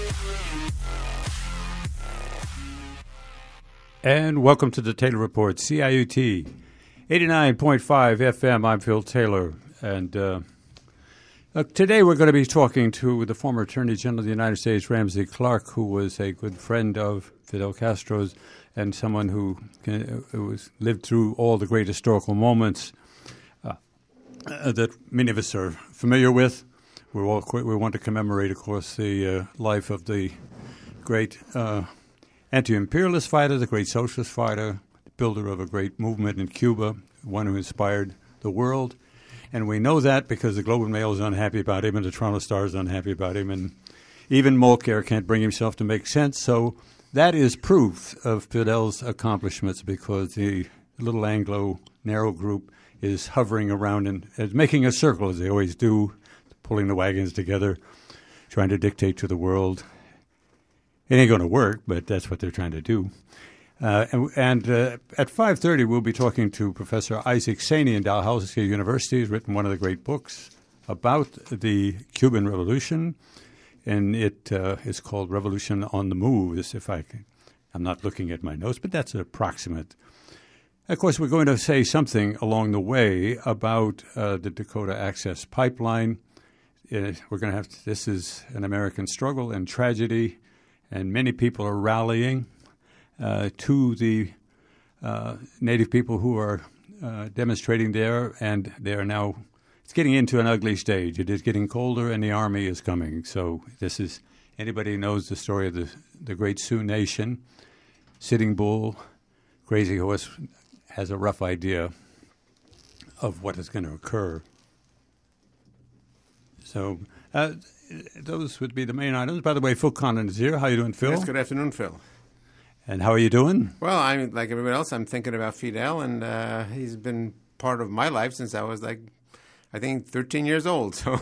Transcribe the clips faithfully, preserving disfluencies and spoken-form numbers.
And welcome to the Taylor Report, C I U T, eighty-nine point five F M. I'm Phil Taylor. And uh, uh, today we're going to be talking to the former Attorney General of the United States, Ramsey Clark, who was a good friend of Fidel Castro's and someone who, uh, who was, lived through all the great historical moments uh, uh, that many of us are familiar with. We're all, we want to commemorate, of course, the uh, life of the great uh anti-imperialist fighter, the great socialist fighter, the builder of a great movement in Cuba, one who inspired the world. And we know that because the Globe and Mail is unhappy about him and the Toronto Star is unhappy about him. And even Mulcair can't bring himself to make sense. So that is proof of Fidel's accomplishments because the little Anglo narrow group is hovering around and is making a circle, as they always do, pulling the wagons together, trying to dictate to the world. It ain't going to work, but that's what they're trying to do. Uh, and and uh, at five thirty, we'll be talking to Professor Isaac Saney in Dalhousie University. He's written one of the great books about the Cuban Revolution, and it uh, is called Revolution on the Move. As if I can, I'm not looking at my notes, but that's an approximate. Of course, we're going to say something along the way about uh, the Dakota Access Pipeline. Uh, we're going to have to, this is an American struggle and tragedy. And many people are rallying uh, to the uh, Native people who are uh, demonstrating there, and they are now, it's getting into an ugly stage. It is getting colder, and the Army is coming. So this is, anybody who knows the story of the, the Great Sioux Nation, Sitting Bull, Crazy Horse has a rough idea of what is going to occur. So uh, those would be the main items. By the way, Phil Condon is here. How are you doing, Phil? Yes, good afternoon, Phil. And how are you doing? Well, I'm like everybody else. I'm thinking about Fidel, and uh, he's been part of my life since I was like, I think, thirteen years old. So,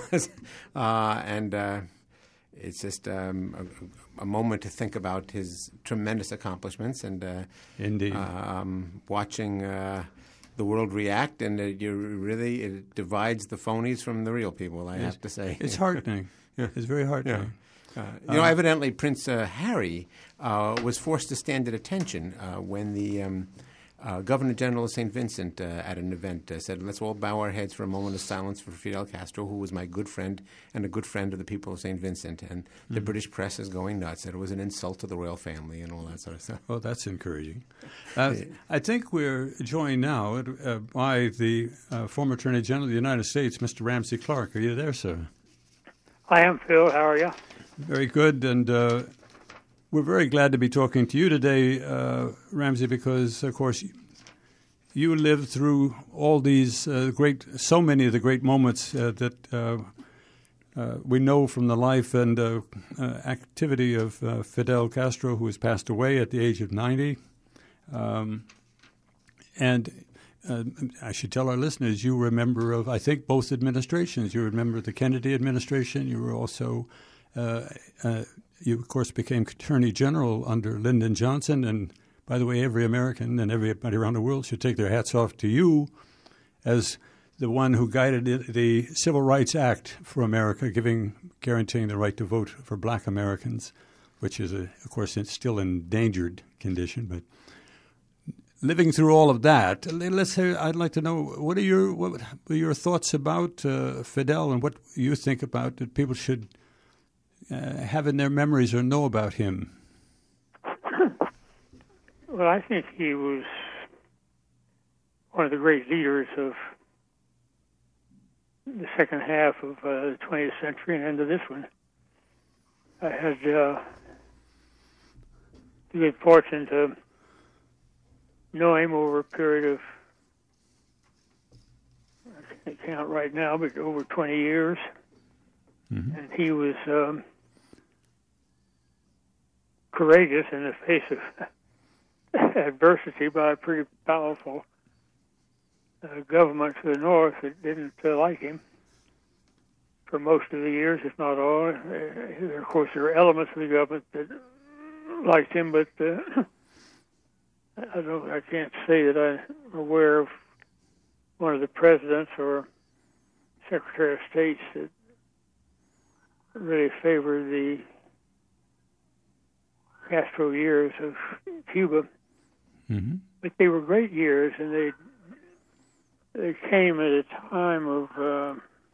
uh, and uh, it's just um, a, a moment to think about his tremendous accomplishments, and uh, indeed, um, watching uh, the world react, and uh, you really it divides the phonies from the real people. I it's, have to say, it's heartening. Yeah. It's very heartening. Yeah. Uh, you know, evidently Prince uh, Harry uh, was forced to stand at attention uh, when the um, uh, Governor General of Saint Vincent uh, at an event uh, said, let's all bow our heads for a moment of silence for Fidel Castro, who was my good friend and a good friend of the people of Saint Vincent. And the mm-hmm. British press is going nuts, that it was an insult to the royal family and all that sort of stuff. Well, that's encouraging. Uh, I think we're joined now uh, by the uh, former Attorney General of the United States, Mister Ramsey Clark. Are you there, sir? I am, Phil. How are you? Very good, and uh, we're very glad to be talking to you today, uh, Ramsey, because, of course, you lived through all these uh, great, so many of the great moments uh, that uh, uh, we know from the life and uh, uh, activity of uh, Fidel Castro, who has passed away at the age of ninety. Um, and Uh, I should tell our listeners, you were a member of, I think, both administrations. You were a member of the Kennedy administration. You were also, uh, uh, you, of course, became Attorney General under Lyndon Johnson. And, by the way, every American and everybody around the world should take their hats off to you as the one who guided the Civil Rights Act for America, giving, guaranteeing the right to vote for black Americans, which is, a, of course, it's still in endangered condition, but living through all of that, let's say I'd like to know what are your what are your thoughts about uh, Fidel and what you think about that people should uh, have in their memories or know about him. Well, I think he was one of the great leaders of the second half of uh, the twentieth century and into this one. I had uh, the good fortune to know him over a period of, I can't count right now, but over twenty years. Mm-hmm. And he was um, courageous in the face of adversity by a pretty powerful uh, government to the north that didn't uh, like him for most of the years, if not all. Uh, of course, there were elements of the government that liked him, but uh, I don't. I can't say that I'm aware of one of the presidents or Secretary of States that really favored the Castro years of Cuba. Mm-hmm. But they were great years, and they they came at a time of uh,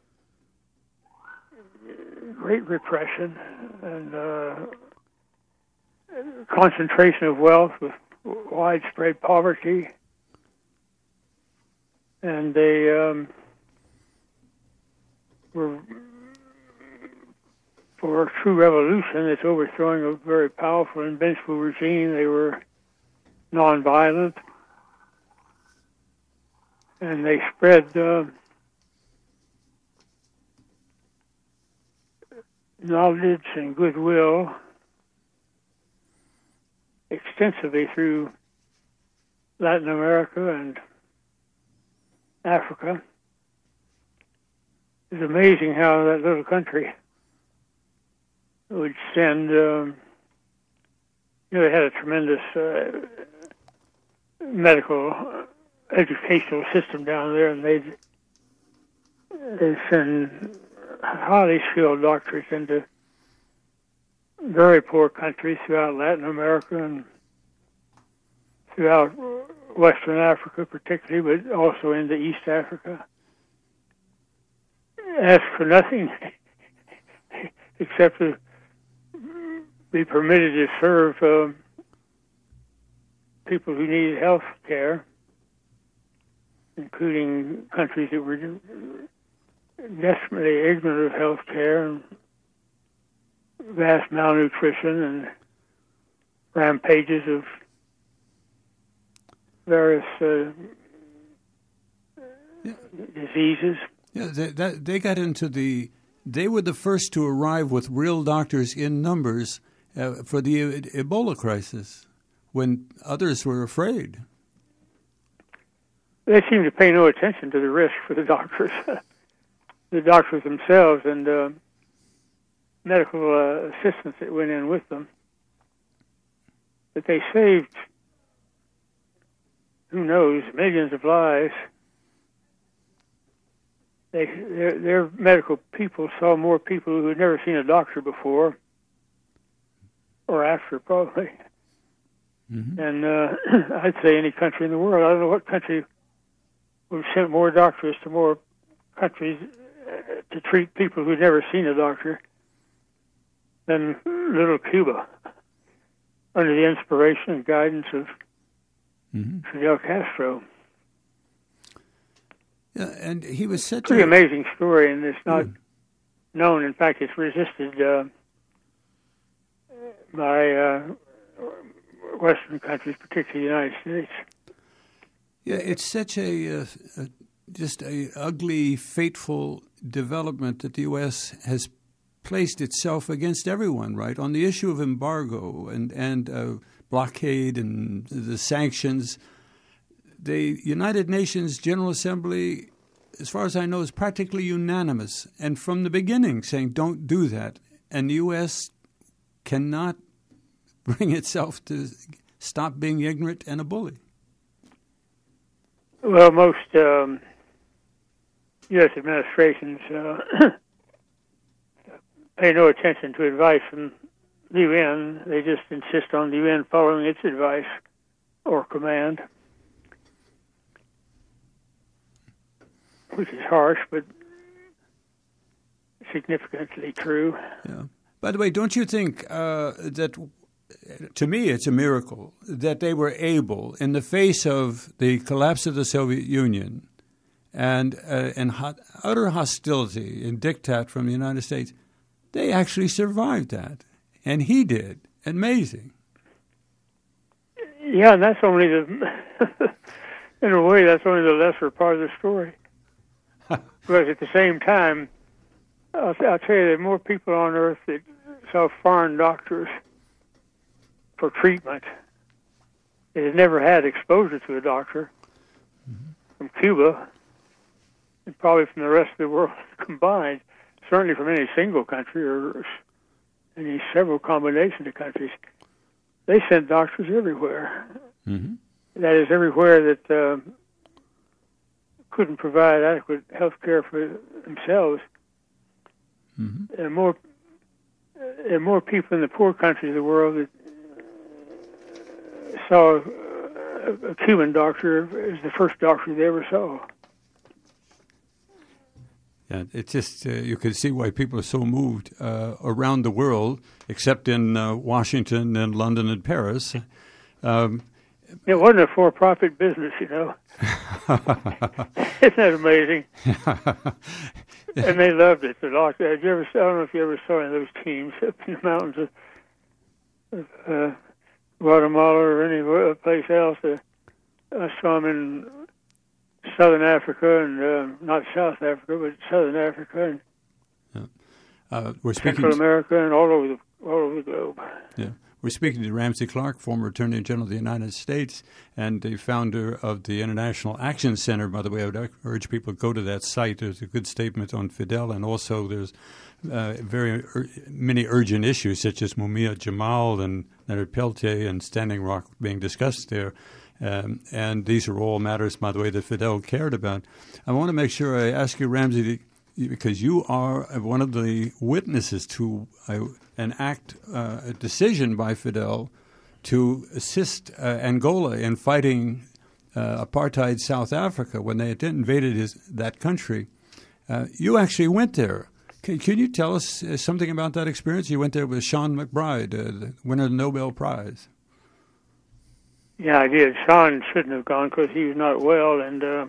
great repression and uh, concentration of wealth with widespread poverty. And they um, were, for a true revolution that's overthrowing a very powerful and vengeful regime, they were nonviolent. And they spread uh, knowledge and goodwill extensively through Latin America and Africa. It's amazing how that little country would send, um, you know, they had a tremendous uh, medical uh, educational system down there, and they'd, they'd send highly skilled doctors into very poor countries throughout Latin America and throughout Western Africa particularly, but also into East Africa. Ask for nothing except to be permitted to serve uh, people who needed health care, including countries that were desperately ignorant of health care and vast malnutrition and rampages of various uh, yeah. diseases. Yeah, they, that, they got into the. They were the first to arrive with real doctors in numbers uh, for the Ebola crisis, when others were afraid. They seemed to pay no attention to the risk for the doctors, the doctors themselves, and uh, medical uh, assistants that went in with them. But they saved, who knows, millions of lives. They, their, their medical people saw more people who had never seen a doctor before, or after, probably. Mm-hmm. And uh, I'd say any country in the world. I don't know what country would have sent more doctors to more countries uh, to treat people who'd never seen a doctor than little Cuba, under the inspiration and guidance of mm-hmm. Fidel Castro. Yeah, and he was such pretty a... amazing story, and it's not yeah. known. In fact, it's resisted uh, by uh, Western countries, particularly the United States. Yeah, it's such a, uh, a just a ugly, fateful development that the U S has placed itself against everyone, right, on the issue of embargo and and uh, blockade and the sanctions. The United Nations General Assembly, as far as I know, is practically unanimous, and from the beginning saying don't do that. And the U S cannot bring itself to stop being ignorant and a bully. Well, most um, U S administrations uh, pay no attention to advice from the U N. They just insist on the U N following its advice or command, which is harsh, but significantly true. Yeah. By the way, don't you think uh, that, to me, it's a miracle that they were able, in the face of the collapse of the Soviet Union and uh, and hot, utter hostility and diktat from the United States, they actually survived that, and he did. Amazing. Yeah, and that's only the, in a way, that's only the lesser part of the story. Because at the same time, I'll, I'll tell you, there are more people on Earth that saw foreign doctors for treatment that had never had exposure to a doctor mm-hmm. from Cuba, and probably from the rest of the world combined, certainly from any single country or any several combinations of countries. They sent doctors everywhere. Mm-hmm. That is, everywhere that uh, couldn't provide adequate health care for themselves. Mm-hmm. There are more, there are more people in the poor countries of the world that saw a, a Cuban doctor. It was the first doctor they ever saw. Yeah, it's just, uh, you can see why people are so moved uh, around the world, except in uh, Washington and London and Paris. Um, it wasn't a for-profit business, you know. Isn't that amazing? And they loved it a lot. Did you ever, I don't know if you ever saw any of those teams up in the mountains of uh, Guatemala or any place else. Uh, I saw them in Southern Africa and uh, not South Africa, but Southern Africa and yeah. uh, we're speaking Central America and all over the all over the globe. Yeah. We're speaking to Ramsey Clark, former Attorney General of the United States and the founder of the International Action Center. By the way, I would urge people to go to that site. There's a good statement on Fidel, and also there's uh, very ur- many urgent issues such as Mumia Jamal and Leonard Peltier and Standing Rock being discussed there. Um, and these are all matters, by the way, that Fidel cared about. I want to make sure I ask you, Ramsey, because you are one of the witnesses to uh, an act, uh, a decision by Fidel to assist uh, Angola in fighting uh, apartheid South Africa when they had invaded his, that country. Uh, you actually went there. Can, can you tell us uh, something about that experience? You went there with Sean McBride, uh, the winner of the Nobel Prize. Yeah, I did. Sean shouldn't have gone because he was not well, and uh,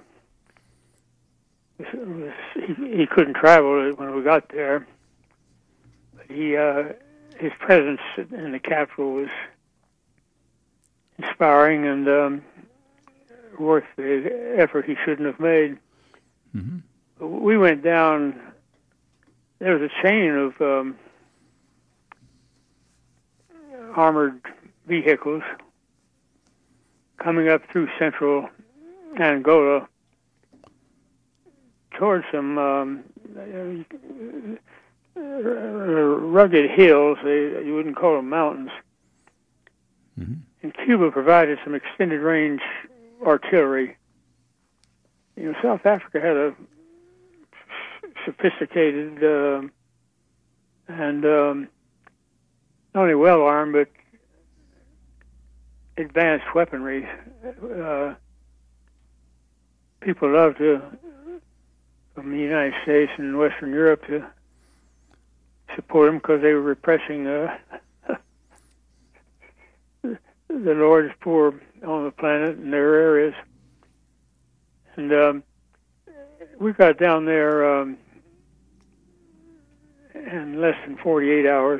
he, he couldn't travel when we got there. But he, uh, his presence in the capital was inspiring and um, worth the effort he shouldn't have made. Mm-hmm. We went down. There was a chain of um, armored vehicles coming up through central Angola towards some um, rugged hills. They, you wouldn't call them mountains. Mm-hmm. And Cuba provided some extended range artillery. You know, South Africa had a sophisticated uh, and um, not only well armed but advanced weaponry. Uh, people love to, from the United States and Western Europe, to support them because they were repressing uh, the largest poor on the planet in their areas. And um, we got down there um, in less than forty-eight hours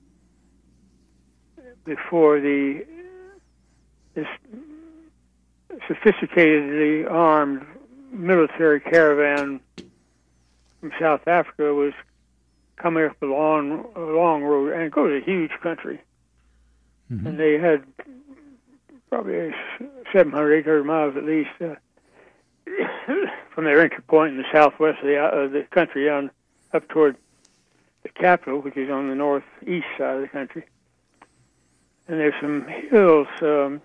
before the this sophisticatedly armed military caravan from South Africa was coming up a long, a long road. And it goes a huge country. Mm-hmm. And they had probably seven hundred, eight hundred miles at least uh, from their entry point in the southwest of the, uh, the country on up toward the capital, which is on the northeast side of the country. And there's some hills um,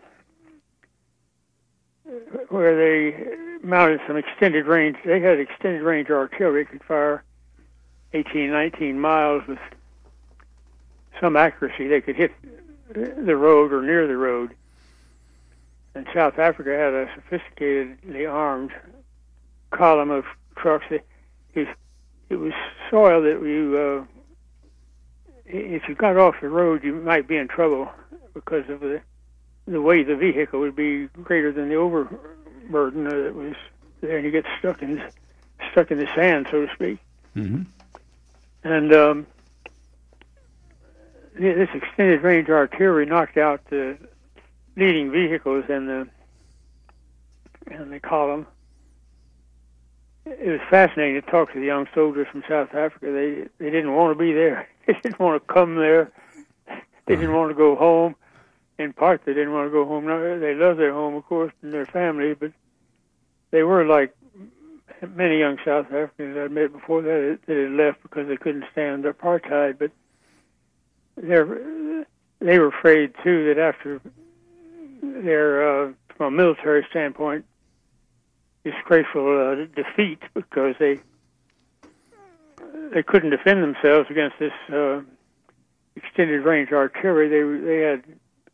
where they mounted some extended range. They had extended range artillery that could fire eighteen, nineteen miles with some accuracy. They could hit the road or near the road. And South Africa had a sophisticatedly armed column of trucks. It, it was soil that you, uh, if you got off the road, you might be in trouble because of the the weight of the vehicle would be greater than the overburden that was there, and you get stuck in stuck in the sand, so to speak. Mm-hmm. And um, this extended range artillery knocked out the leading vehicles in the in the column. It was fascinating to talk to the young soldiers from South Africa. They they didn't want to be there. They didn't want to come there. They didn't want to go home. In part, they didn't want to go home. They loved their home, of course, and their family, but they were like many young South Africans I met before that that had left because they couldn't stand apartheid. But they they were afraid too that after their, uh, from a military standpoint, disgraceful uh, defeat, because they they couldn't defend themselves against this uh, extended range artillery. They they had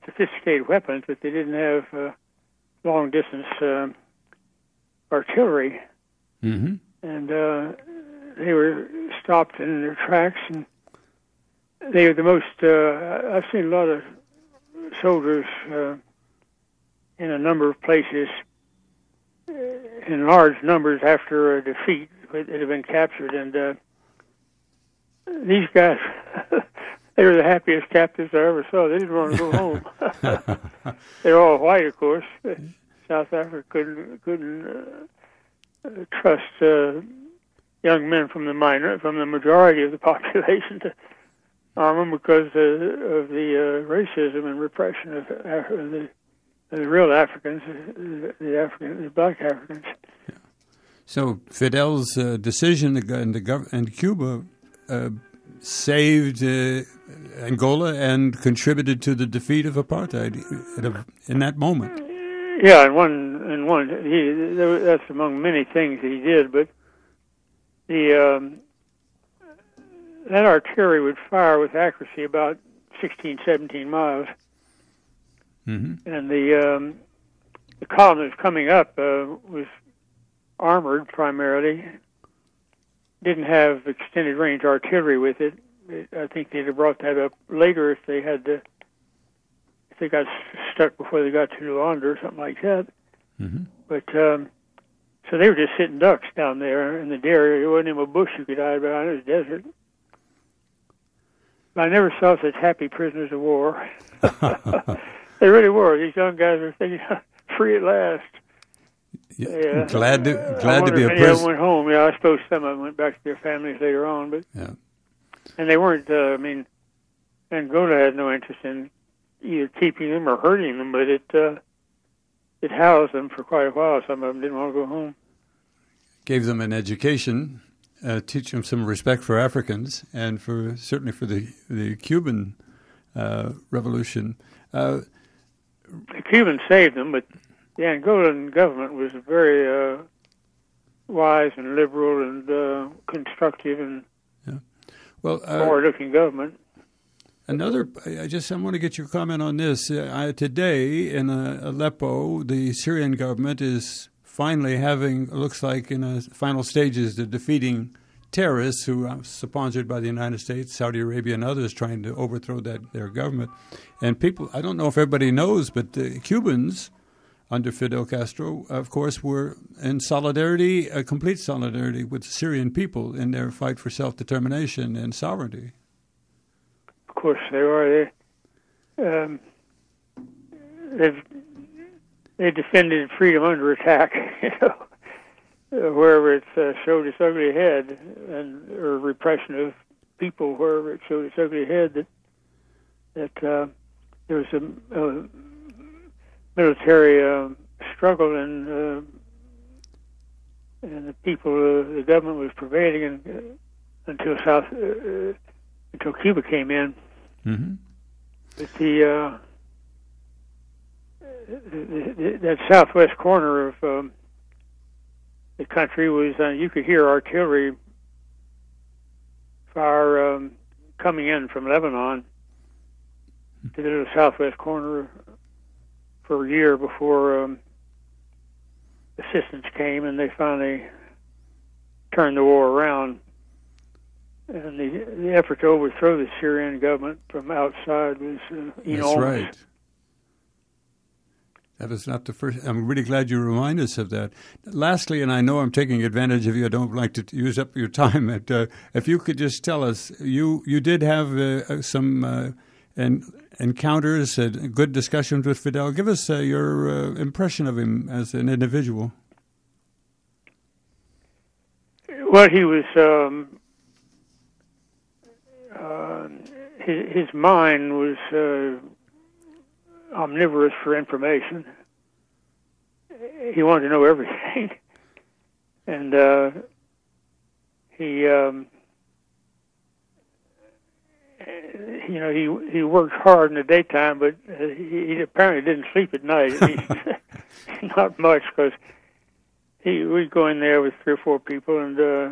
sophisticated weapons, but they didn't have uh, long-distance uh, artillery. Mm-hmm. And uh, they were stopped in their tracks, and they were the most, uh, I've seen a lot of soldiers uh, in a number of places uh, in large numbers after a defeat that had been captured, and uh, these guys, they were the happiest captives I ever saw. They didn't want to go home. They're all white, of course. South Africa couldn't couldn't uh, trust uh, young men from the minor from the majority of the population to arm them because uh, of the uh, racism and repression of, Af- of the, the real Africans, the, the African, the black Africans. Yeah. So Fidel's uh, decision in the gov- in Cuba uh, saved uh, Angola and contributed to the defeat of apartheid in that moment. Yeah, and one and one he that's among many things he did, but the um, that artillery would fire with accuracy about sixteen, seventeen miles, mm-hmm. and the um, the column that was coming up uh, was armored primarily. Didn't have extended range artillery with it. I think they'd have brought that up later if they had to. If they got stuck before they got to Luanda or something like that. Mm-hmm. But um, so they were just sitting ducks down there in the area. There wasn't even a bush you could hide behind. It was desert. I never saw such happy prisoners of war. They really were. These young guys were thinking, free at last. Yeah, yeah. Glad to glad to be a prisoner. prisoner. Went home. Yeah, I suppose some of them went back to their families later on, but yeah. And they weren't. Uh, I mean, Angola had no interest in either keeping them or hurting them, but it uh, it housed them for quite a while. Some of them didn't want to go home. Gave them an education, uh, teach them some respect for Africans, and for certainly for the the Cuban uh, Revolution. Uh, the Cubans saved them, but the Angolan government was very uh, wise and liberal and uh, constructive and yeah. well, uh, forward-looking government. Another, I just I want to get your comment on this. Uh, I, today in uh, Aleppo, the Syrian government is finally having, looks like in the final stages, of defeating terrorists who are sponsored by the United States, Saudi Arabia, and others trying to overthrow that their government. And people, I don't know if everybody knows, but the Cubans under Fidel Castro, of course, were in solidarity, a complete solidarity with the Syrian people in their fight for self-determination and sovereignty. Of course, they are. They, um, they've they defended freedom under attack, you know, wherever it uh, showed its ugly head, and or repression of people wherever it showed its ugly head. That that uh, there was a, a military uh, struggle, and uh, and the people, uh, the government was prevailing in, uh, until South. Uh, Until Cuba came in, mm-hmm. but the, uh, the, the that southwest corner of um, the country was uh, you could hear artillery fire um, coming in from Lebanon to the little southwest corner for a year before um, assistance came, and they finally turned the war around. And the, the effort to overthrow the Syrian government from outside was uh, enormous. That's right. That was not the first. I'm really glad you remind us of that. Lastly, and I know I'm taking advantage of you. I don't like to use up your time. But, uh, if you could just tell us, you you did have uh, some uh, en- encounters, uh, good discussions with Fidel. Give us uh, your uh, impression of him as an individual. Well, he was. Um, Uh, his, his mind was uh, omnivorous for information. He wanted to know everything, and uh, he, um, you know, he he worked hard in the daytime, but he, he apparently didn't sleep at night. At least not much, because he would go in there with three or four people, and uh,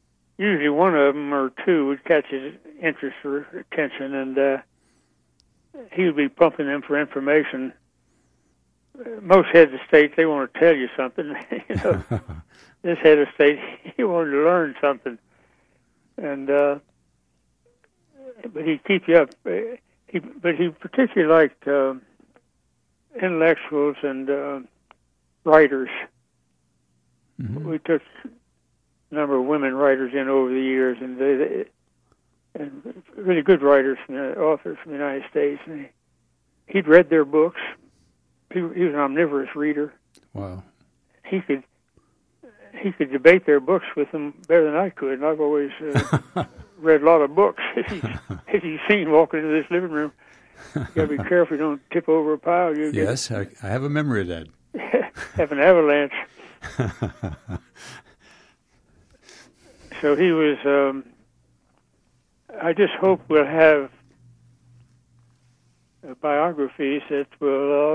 usually one of them or two would catch his interest or attention, and uh, he would be pumping them for information. Most heads of state, they want to tell you something. you know, this head of state, he wanted to learn something, and uh, but he'd keep you up. He, but he particularly liked uh, intellectuals and uh, writers. Mm-hmm. We took a number of women writers in over the years, and they, they and really good writers and uh, authors from the United States. And he, he'd read their books. He, he was an omnivorous reader. Wow. He could he could debate their books with them better than I could, and I've always uh, read a lot of books. As you've seen walking into this living room, you got to be careful you don't tip over a pile. You yes, I, I have a memory of that. Have an avalanche. So he was. Um, I just hope we'll have uh, biographies that will uh,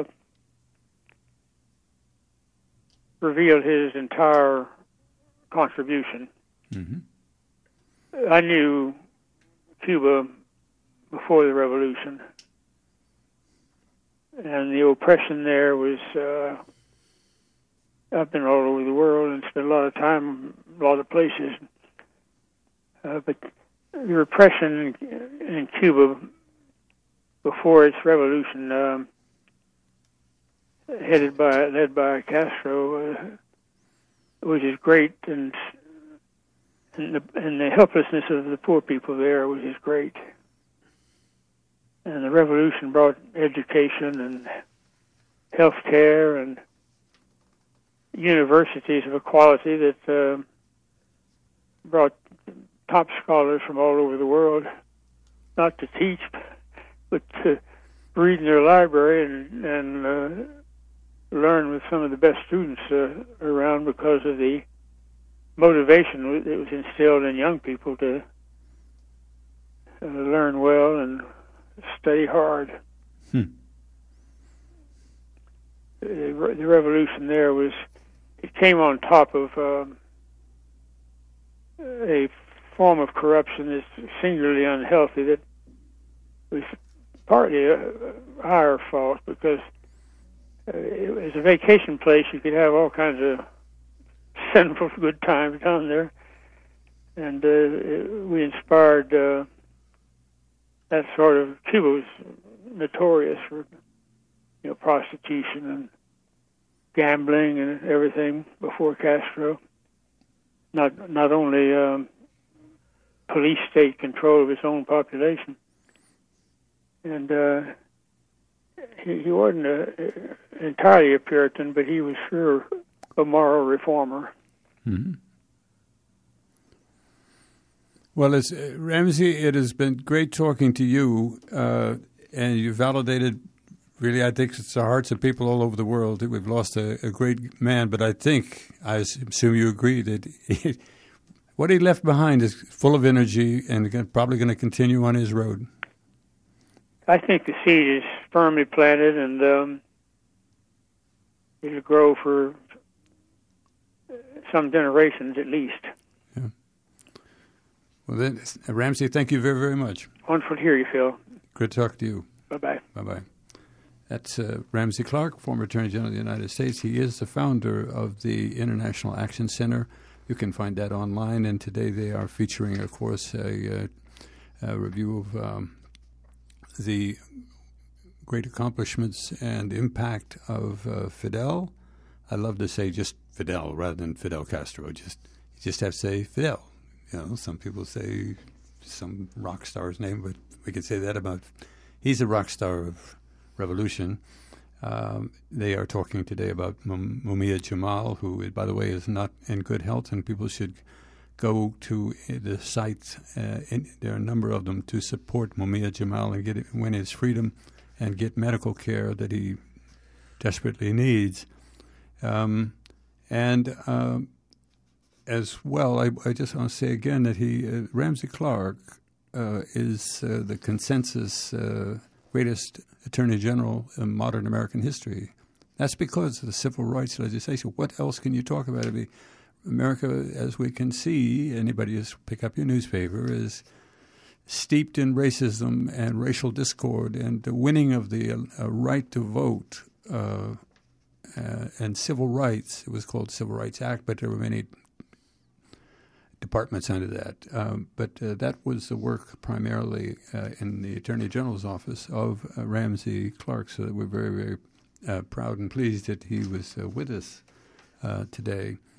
reveal his entire contribution. Mm-hmm. I knew Cuba before the revolution, and the oppression there was. Uh, I've been all over the world and spent a lot of time in a lot of places, uh, but the repression in, in Cuba before its revolution, um, headed by led by Castro, uh, was just great, and and the, and the helplessness of the poor people there was just great. And the revolution brought education and health care and universities of equality that uh, brought top scholars from all over the world, not to teach, but to read in their library and, and uh, learn with some of the best students uh, around because of the motivation that was instilled in young people to uh, learn well and study hard. Hmm. The, the revolution there was, it came on top of um, a form of corruption that's singularly unhealthy that was partly a, our fault because uh, it was a vacation place. You could have all kinds of sinful good times down there. And uh, it, we inspired uh, that sort of, Cuba was notorious for, you know, prostitution and gambling and everything before Castro. Not not only um, police state control of its own population. And uh, he, he wasn't a, entirely a Puritan, but he was sure a moral reformer. Mm-hmm. Well, it's, uh, Ramsey, it has been great talking to you, uh, and you validated, really, I think it's the hearts of people all over the world. We've lost a, a great man, but I think, I assume you agree, that he, what he left behind is full of energy and probably going to continue on his road. I think the seed is firmly planted, and um, it'll grow for some generations at least. Yeah. Well, then, Ramsey, thank you very, very much. Wonderful to hear you, Phil. Good to talk to you. Bye-bye. Bye-bye. That's uh, Ramsey Clark, former Attorney General of the United States. He is the founder of the International Action Center. You can find that online, and today they are featuring, of course, a, a, a review of um, the great accomplishments and impact of uh, Fidel. I love to say just Fidel rather than Fidel Castro. Just you just have to say Fidel. You know, some people say some rock star's name, but we could say that about. He's a rock star of revolution. Um, they are talking today about M- Mumia Jamal, who, by the way, is not in good health, and people should go to the site. Uh, in, there are a number of them to support Mumia Jamal and get it, win his freedom and get medical care that he desperately needs. Um, and uh, as well, I, I just want to say again that he, uh, Ramsey Clark, uh, is uh, the consensus uh, greatest Attorney General in modern American history. That's because of the civil rights legislation. What else can you talk about? I mean, America, as we can see, anybody just pick up your newspaper, is steeped in racism and racial discord, and the winning of the uh, right to vote uh, uh, and civil rights. It was called Civil Rights Act, but there were many departments under that. Um, but uh, that was the work primarily uh, in the Attorney General's office of uh, Ramsey Clark, so that we're very, very uh, proud and pleased that he was uh, with us uh, today.